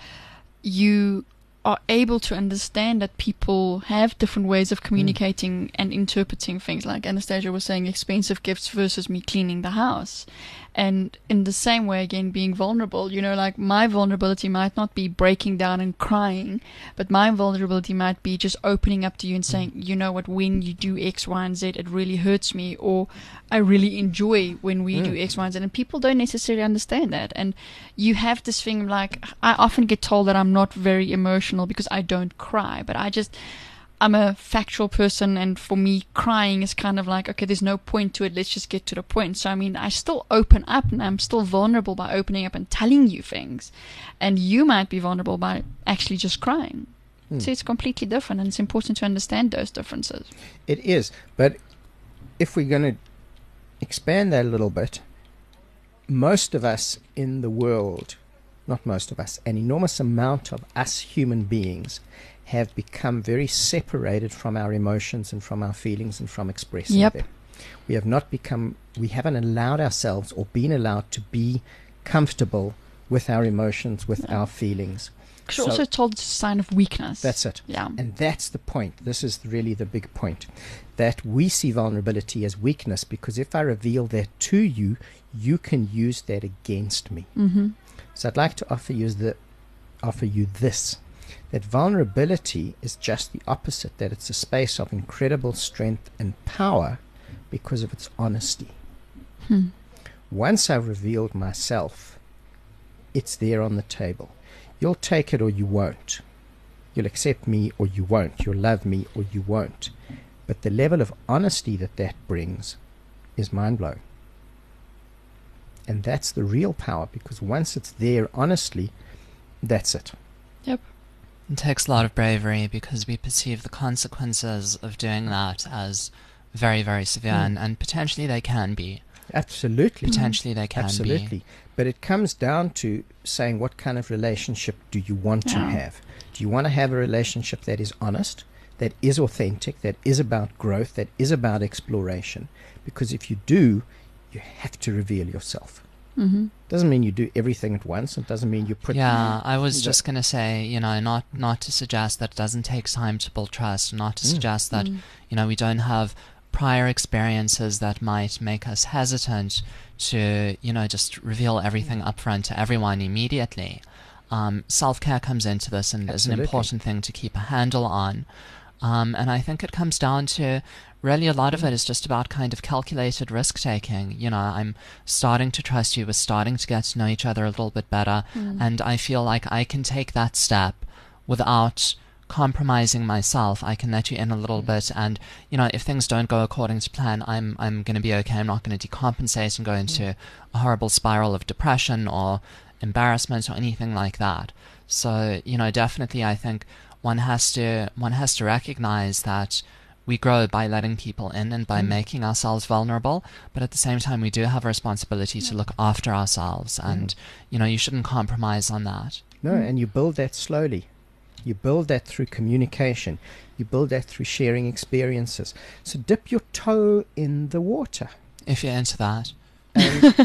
you are able to understand that people have different ways of communicating mm. and interpreting things. Like Anastasia was saying, expensive gifts versus me cleaning the house. And in the same way, again, being vulnerable, you know, like my vulnerability might not be breaking down and crying, but my vulnerability might be just opening up to you and saying, you know what, when you do X, Y, and Z, it really hurts me, or I really enjoy when we mm. do X, Y, and Z. And people don't necessarily understand that. And you have this thing like, I often get told that I'm not very emotional because I don't cry, but I just... I'm a factual person, and for me, crying is kind of like, okay, there's no point to it, let's just get to the point. So, I mean, I still open up, and I'm still vulnerable by opening up and telling you things. And you might be vulnerable by actually just crying. Hmm. So it's completely different, and it's important to understand those differences. It is. But if we're going to expand that a little bit, most of us in the world, not most of us, an enormous amount of us human beings have become very separated from our emotions and from our feelings and from expressing yep. them. We have not become, we haven't allowed ourselves or been allowed to be comfortable with our emotions, with yeah. our feelings. Because so, also told it's a sign of weakness. That's it. Yeah. And that's the point. This is really the big point. That we see vulnerability as weakness, because if I reveal that to you, you can use that against me. Mm-hmm. So I'd like to offer you the, offer you this. That vulnerability is just the opposite, that it's a space of incredible strength and power because of its honesty. Hmm. Once I've revealed myself, it's there on the table. You'll take it or you won't. You'll accept me or you won't. You'll love me or you won't. But the level of honesty that that brings is mind-blowing. And that's the real power, because once it's there honestly, that's it. Yep. It takes a lot of bravery because we perceive the consequences of doing that as very, very severe, mm. and, and potentially they can be. Absolutely. Potentially they can Absolutely. be. Absolutely. But it comes down to saying, what kind of relationship do you want yeah. to have? Do you want to have a relationship that is honest, that is authentic, that is about growth, that is about exploration. Because if you do, you have to reveal yourself. Mm-hmm. Doesn't mean you do everything at once. It doesn't mean you put... Yeah, I was the- just going to say, you know, not not to suggest that it doesn't take time to build trust, not to suggest that, you know, we don't have prior experiences that might make us hesitant to, you know, just reveal everything upfront to everyone immediately. Um, self-care comes into this and is an Absolutely. important thing to keep a handle on. Um, and I think it comes down to really a lot of it is just about kind of calculated risk-taking. You know, I'm starting to trust you. We're starting to get to know each other a little bit better. And I feel like I can take that step without compromising myself. I can let you in a little bit. And, you know, if things don't go according to plan, I'm I'm going to be okay. I'm not going to decompensate and go into a horrible spiral of depression or embarrassment or anything like that. So, you know, definitely I think one has to one has to recognize that we grow by letting people in and by making ourselves vulnerable, but at the same time we do have a responsibility to look after ourselves, and you know, you shouldn't compromise on that. No, and you build that slowly. You build that through communication. You build that through sharing experiences. So dip your toe in the water If you're into that. and,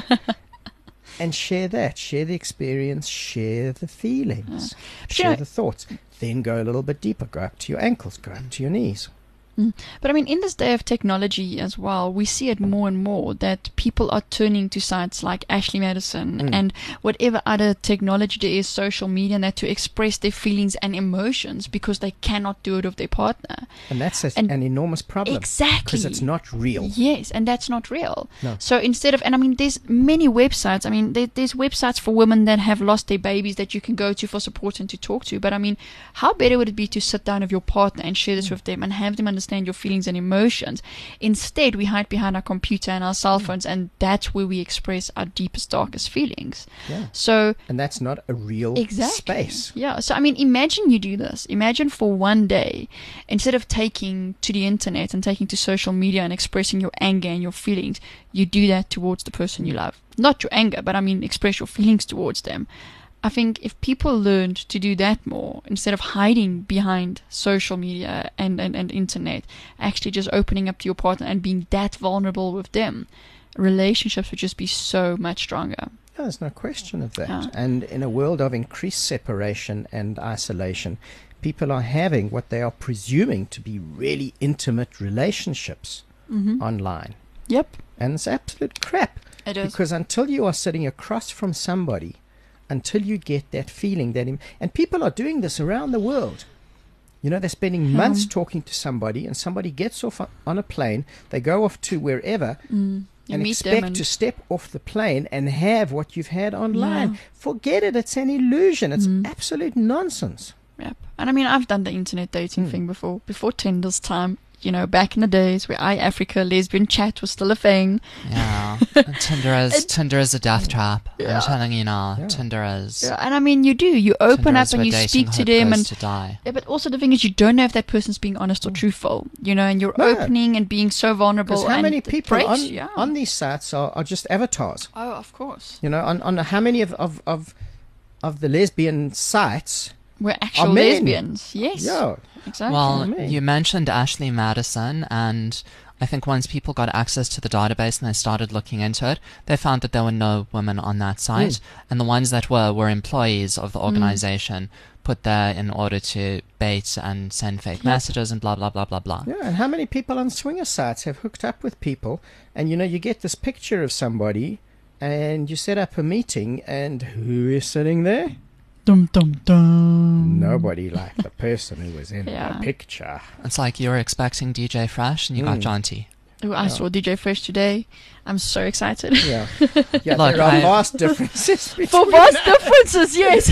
and share that. Share the experience, share the feelings, you share know- the thoughts. Then go a little bit deeper. Go up to your ankles, go up to your knees. But I mean, in this day of technology as well, we see it more and more that people are turning to sites like Ashley Madison and whatever other technology there is, social media, and that to express their feelings and emotions because they cannot do it with their partner. And that's a, And- an enormous problem. Exactly. Because it's not real. Yes, and that's not real. No. So instead of, and I mean, there's many websites. I mean, there, there's websites for women that have lost their babies that you can go to for support and to talk to. But I mean, how better would it be to sit down with your partner and share this with them and have them understand your feelings and emotions? Instead, we hide behind our computer and our cell phones, and that's where we express our deepest, darkest feelings. Yeah. So And that's not a real Exactly. space. Yeah. So, I mean, imagine you do this. Imagine for one day, instead of taking to the internet and taking to social media and expressing your anger and your feelings, you do that towards the person you love. Not your anger, but I mean, express your feelings towards them. I think if people learned to do that more, instead of hiding behind social media and, and, and internet, actually just opening up to your partner and being that vulnerable with them, relationships would just be so much stronger. No, there's no question of that. Yeah. And in a world of increased separation and isolation, people are having what they are presuming to be really intimate relationships online. Yep. And it's absolute crap. It is. Because until you are sitting across from somebody, until you get that feeling that... Im- and people are doing this around the world. You know, they're spending months talking to somebody, and somebody gets off on- on a plane, they go off to wherever... You and meet expect them and to step off the plane and have what you've had online. Yeah. Forget it. It's an illusion. It's absolute nonsense. Yep. And I mean, I've done the internet dating thing before, before Tinder's time. You know, back in the days where iAfrica lesbian chat was still a thing. Yeah. Tinder is Tinder is a death trap. I'm telling you now. Yeah. Tinder is Yeah, and I mean, you do. You open Tinder up is and where you dating speak to hope them, goes and to die. yeah, but also the thing is, you don't know if that person's being honest or truthful. You know, and you're No. opening and being so vulnerable. Because how and many it people breaks, on, yeah. on these sites are, are just avatars? Oh, of course. You know, on, on how many of, of, of, of the lesbian sites... We're actual men. lesbians. Yes. Yeah. Exactly. Well, I mean. you mentioned Ashley Madison, and I think once people got access to the database and they started looking into it, they found that there were no women on that site, and the ones that were were employees of the organization put there in order to bait and send fake messages and blah blah blah blah blah. Yeah, and how many people on swinger sites have hooked up with people, and you know, you get this picture of somebody, and you set up a meeting, and who is sitting there? Dum dum dum. Nobody like the person who was in Yeah. the picture. It's like you were expecting D J Fresh and you got Mm. John T. Oh, I saw D J Fresh today. I'm so excited. Yeah, yeah. Look, there are I- vast differences between For vast differences, yes.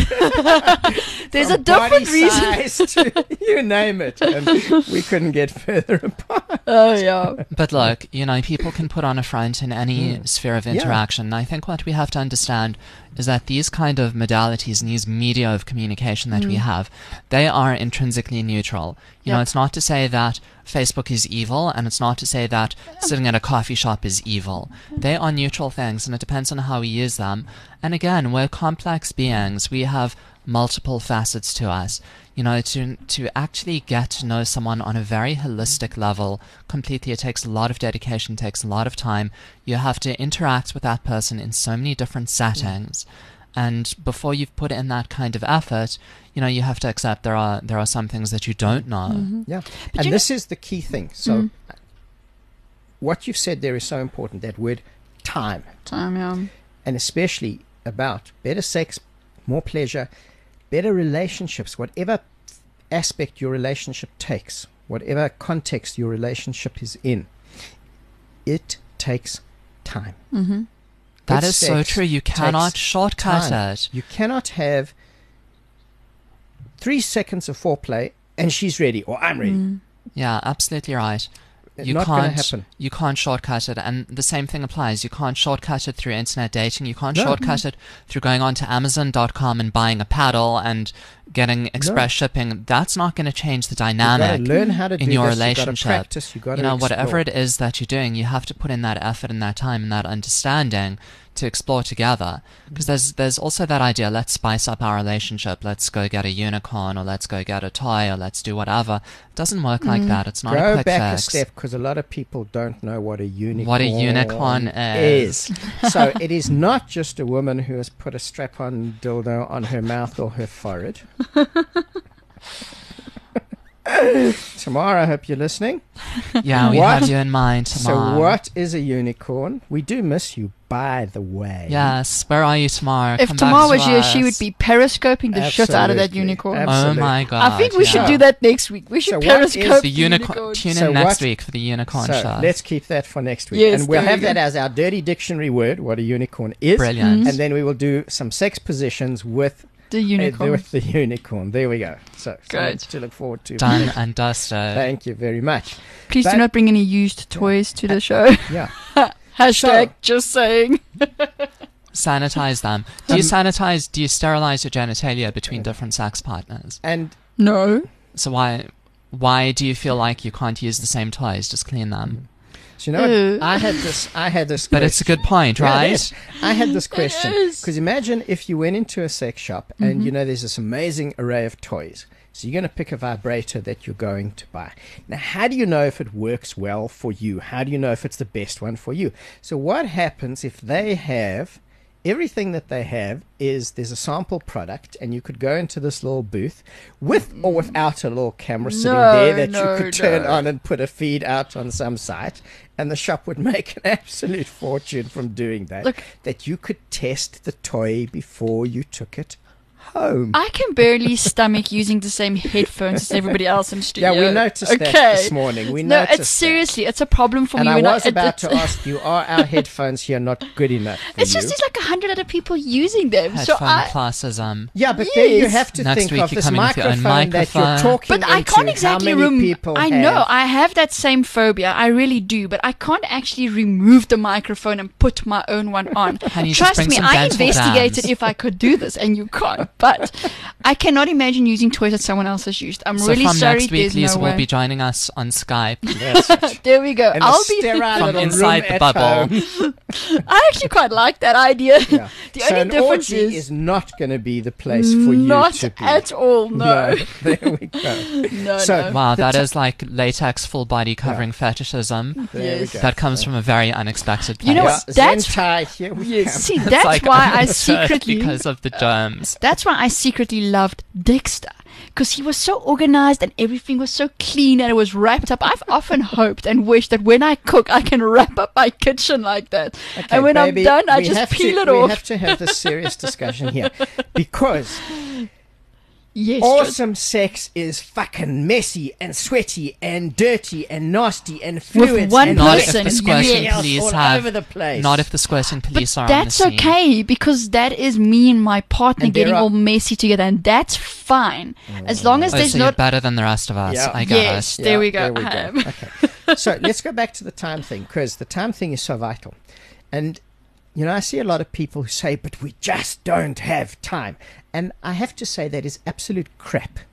There's a from body different reason. size to you name it, and we couldn't get further apart. Oh yeah. But look, you know, people can put on a front in any sphere of interaction. And I think what we have to understand is that these kind of modalities and these media of communication that we have, they are intrinsically neutral. You know, Yep. it's not to say that Facebook is evil, and it's not to say that sitting at a coffee shop is evil. They are neutral things, and it depends on how we use them. And again, we're complex beings. We have multiple facets to us. You know, to to actually get to know someone on a very holistic level completely, it takes a lot of dedication, takes a lot of time. You have to interact with that person in so many different settings. And before you've put in that kind of effort, you know, you have to accept there are there are some things that you don't know. Mm-hmm. Yeah. But And you this is the key thing. So Mm. what you've said there is so important, that word time. Time, yeah. And especially about better sex, more pleasure, better relationships, whatever aspect your relationship takes, whatever context your relationship is in, it takes time. Mm-hmm. That Good is so sex true. You cannot takes shortcut time. it. You cannot have three seconds of foreplay and she's ready or I'm ready. Mm. Yeah, absolutely right. You Not going to can't happen. you can't shortcut it, and the same thing applies. You can't shortcut it through internet dating. You can't No. shortcut it through going on to Amazon dot com and buying a paddle and getting express shipping. That's not going to change the You've got dynamic to learn how to in do your this. You've got to relationship. practice. You've got You to know, whatever explore. it is that you're doing, you have to put in that effort and that time and that understanding to explore together. Because there's there's also that idea, let's spice up our relationship. Let's go get a unicorn, or let's go get a toy, or let's do whatever. It doesn't work like that. It's not a Go quick back fix. a step, because a lot of people don't know what a unicorn What a unicorn is. So it is not just a woman who has put a strap-on dildo on her mouth or her forehead. Tamara, I hope you're listening. Yeah, we What? have you in mind, Tamar. So what is a unicorn? We do miss you, by the way. Yes, where are you tomorrow? If Come Tamar back was to here, us. she would be periscoping the shit out of that Absolutely. unicorn. Ab- Oh Absolutely. my god. I think we yeah. should do that next week. We should So what is periscope The unicorn. Tune in So next what- week for the unicorn So show. let's keep that for next week. Yes, and we'll there have we go. that as our dirty dictionary word, what a unicorn is. Brilliant. And then we will do some sex positions with The uh, unicorn. with the unicorn. There we go. So Great. something to look forward to. Done and dusted. Thank you very much. Please But- do not bring any used toys to the show. Yeah. Hashtag So- just saying. Sanitize them. Do you Um, sanitize, do you sterilize your genitalia between different sex partners? And No. So why why do you feel like you can't use the same toys? Just clean them. so you know, Ew. what? I had this. I had this. But it's a good point, Yeah, it right? is. I had this question is. because imagine if you went into a sex shop and you know there's this amazing array of toys. So you're going to pick a vibrator that you're going to buy. Now, how do you know if it works well for you? How do you know if it's the best one for you? So what happens if they have everything that they have is there's a sample product, and you could go into this little booth with or without a little camera sitting No, there that no, you could turn no. on and put a feed out on some site, and the shop would make an absolute fortune from doing that. Look- that you could test the toy before you took it home. I can barely stomach using the same headphones as everybody else in the studio. Yeah, we noticed okay. that this morning. We no, noticed it's seriously, it's a problem for and me. I when was I, about it, to ask you, are our headphones here not good enough for It's you? just there's like a hundred other people using them. so Headphone I, classism. Yeah, but then you Yes. have to Next think week of you're this coming with your microphone, own that you're microphone. talking But I into. can't exactly How many rem- people I have. know I have that same phobia. I really do, but I can't actually remove the microphone and put my own one on. Can you just Trust bring me, some I dental investigated dams? if I could do this, and you can't. But I cannot imagine using toys that someone else has used. I'm So really from sorry. next week, There's Lisa no will way. be joining us on Skype. That's it. There we go. In I'll a be. sterile From little inside room the at bubble. home. I actually quite like that idea. Yeah. The so only an difference orgy is, is not going to be the place for you not to be. at all. No, There we go. no, So- no. Wow, The that t- is like latex full body covering fetishism. There Yes. we go. That comes from a very unexpected place. You know yeah, what? That's- Zentai, here we Yes. come. See, It's that's like why I under the turf secretly. because of the germs. That's why I secretly loved Dexter. Because he was so organized and everything was so clean and it was wrapped up. I've often hoped and wished that when I cook, I can wrap up my kitchen like that. Okay, and when baby, I'm done, I we just have peel to, it we off. have to have this serious discussion here. Because Yes, awesome sex is fucking messy and sweaty and dirty and nasty and With fluids one and Not wet if person, the and squirting everything else police all have. over the place. Not if the squirting police But are on the that's scene. okay because that is me and my partner And there getting are- all messy together, and that's fine as long as Oh, there's so you're not. better than the rest of us. Yeah. I get Yes, it. there we go. There we I go. am. Okay. So let's go back to the time thing, because the time thing is so vital. And, you know, I see a lot of people who say, but we just don't have time. And I have to say that is absolute crap.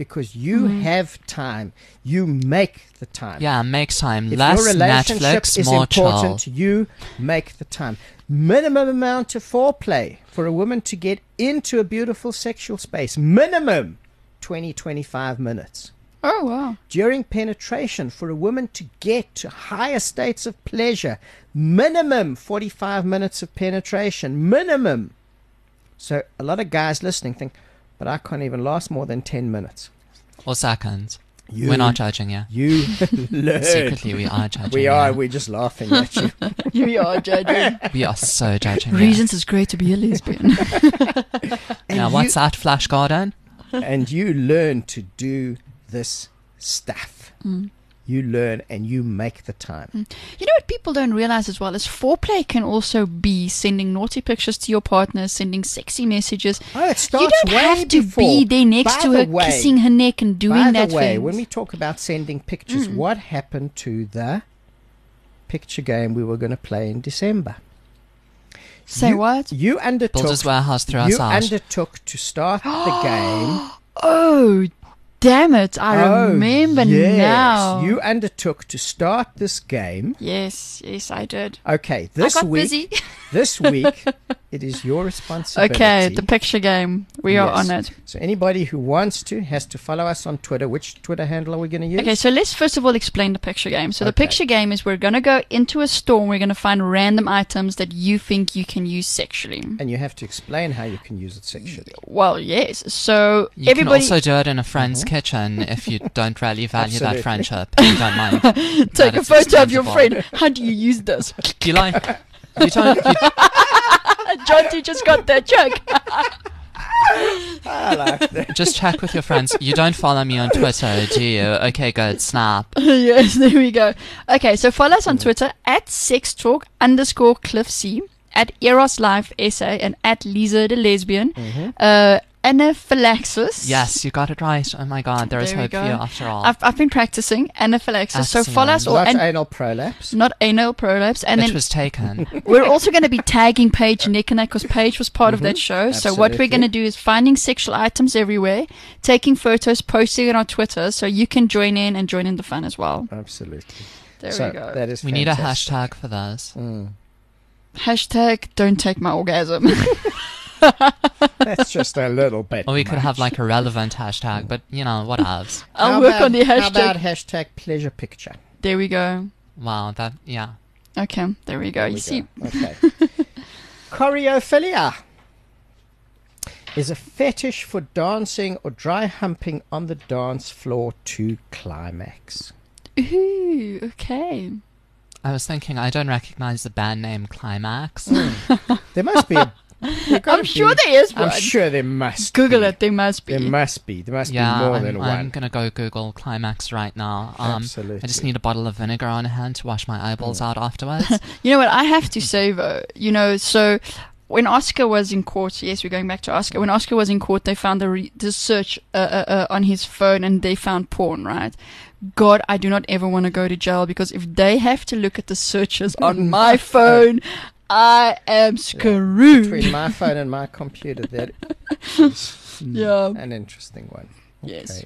because you Mm. have time. You make the time. Yeah, makes time. If Less your relationship Netflix, is more important, chill. you make the time. Minimum amount of foreplay for a woman to get into a beautiful sexual space. Minimum twenty, twenty-five minutes. Oh, wow. During penetration, for a woman to get to higher states of pleasure, minimum forty-five minutes of penetration. Minimum. So a lot of guys listening think, but I can't even last more than ten minutes. Or seconds. You, We're not judging you. You learn. Secretly, we are judging We you. are. We're just laughing at you. Here we are judging. We are so judging you. Reasons it's great to be a lesbian. And Now, you- what's that, Flash Garden? and you learn to do this stuff. Mm. You learn and you make the time. You know what people don't realize as well is foreplay can also be sending naughty pictures to your partner, sending sexy messages. Oh, it You starts don't way have to before. be there next By to the her, way- kissing her neck and doing By that the way, thing. when we talk about sending pictures, Mm. what happened to the picture game we were going to play in December? Say you, what? You undertook. Builders Warehouse threw you us out. undertook to start the game. Oh, damn it. I Oh, remember yes. now. You undertook to start this game. Yes, yes, I did. Okay, this I got week. busy. This week, it is your responsibility. Okay, the picture game. We are Yes. on it. So anybody who wants to has to follow us on Twitter. Which Twitter handle are we going to use? Okay, so let's first of all explain the picture game. So the Okay. picture game is we're going to go into a store and we're going to find random items that you think you can use sexually. And you have to explain how you can use it sexually. Well, yes. So You everybody can also do it in a friend's kitchen if you don't really value Absolutely. that friendship. And you don't mind. take that a it's photo of your expendable. friend. How do you use this? You like... You don't... You, Jonty just got that joke. I like that. just check with your friends. You don't follow me on Twitter, do you? Okay, good. Snap. Yes, there we go. Okay, so follow us on Twitter at sextalk underscore Cliff C, at Eros Life S A, and at Lisa the Lesbian. Uh, anaphylaxis. Yes, you got it right. Oh my god, there is There we hope for go. you after all. I've, I've been practicing anaphylaxis. So follow us all. Not And anal prolapse. not anal prolapse. And it then was taken. we're also going to be tagging Paige Nick and that because Paige was part of that show. So what we're Absolutely. going to do is finding sexual items everywhere, taking photos, posting it on Twitter, so you can join in and join in the fun as well. Absolutely. There so we go. that is We need a fantastic. hashtag for this. Mm. Hashtag don't take my orgasm. That's just a little bit. Or we could much. have like a relevant hashtag, but you know, what else? I'll How work about- on the How about hashtag. hashtag pleasure picture? There we go. Wow, that, yeah. Okay, there we go. There you we see, go. Okay. Choreophilia is a fetish for dancing or dry humping on the dance floor to climax. ooh, okay. I was thinking, I don't recognize the band name Climax. There must be a. there gotta I'm sure be- there is one. I'm sure there must. Google be. it. There must be. There must be. There must yeah, be more I'm, than I'm one. gonna go Google Climax right now. Um, Absolutely. I just need a bottle of vinegar on hand to wash my eyeballs out afterwards. You know what? I have to say though, you know, so when Oscar was in court, yes, we're going back to Oscar. When Oscar was in court, they found the re- the search uh, uh, uh, on his phone, and they found porn. Right? God, I do not ever want to go to jail because if they have to look at the searches on my phone, I am screwed. Between my phone and my computer, that is mm, Yeah. an interesting one. Yes.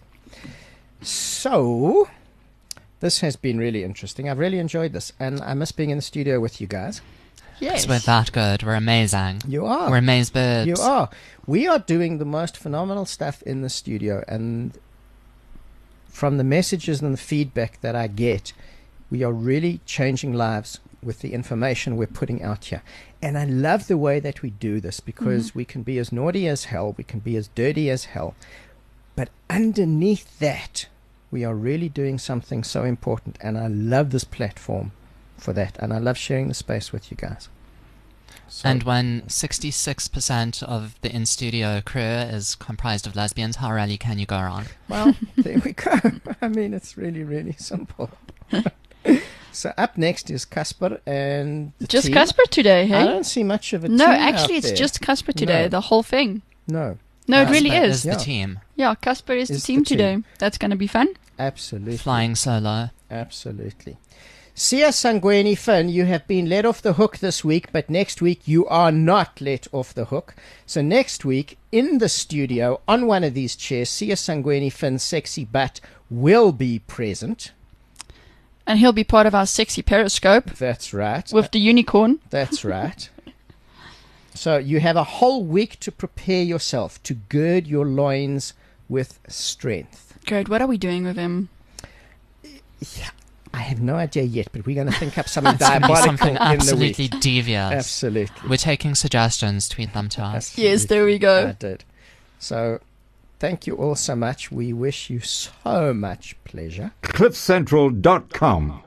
So, this has been really interesting. I've really enjoyed this, and I miss being in the studio with you guys. Yes. We're that good. We're amazing. You are. We're amazed birds. You are. We are doing the most phenomenal stuff in the studio, and from the messages and the feedback that I get, we are really changing lives with the information we're putting out here. And I love the way that we do this because we can be as naughty as hell, we can be as dirty as hell, but underneath that, we are really doing something so important, and I love this platform for that, and I love sharing the space with you guys. So, And when sixty-six percent of the in-studio crew is comprised of lesbians, how rarely can you go wrong? well, there we go. I mean, it's really, really simple. So up next is Casper and the Just team. Casper today, I hey? don't see much of a No, team actually, out it's there. just Casper today, No. the whole thing. No, No, it Casper really Casper is. is Yeah. the team. Yeah, Casper is, Is the the team team. today. That's going to be fun. absolutely. Flying solo. Absolutely. Sia Sangweni Finn, you have been let off the hook this week, but next week you are not let off the hook. So next week, in the studio, on one of these chairs, Sia Sangweni Finn's sexy butt will be present. And he'll be part of our sexy periscope That's right. with the unicorn. That's right. So you have a whole week to prepare yourself, to gird your loins with strength. Good. What are we doing with him? Yeah, I have no idea yet, but we're going to think up something It's going to be diabolical something in the week. absolutely devious. Absolutely. We're taking suggestions. Tweet them to us. Yes, there we go. I did. So thank you all so much. We wish you so much pleasure. cliff central dot com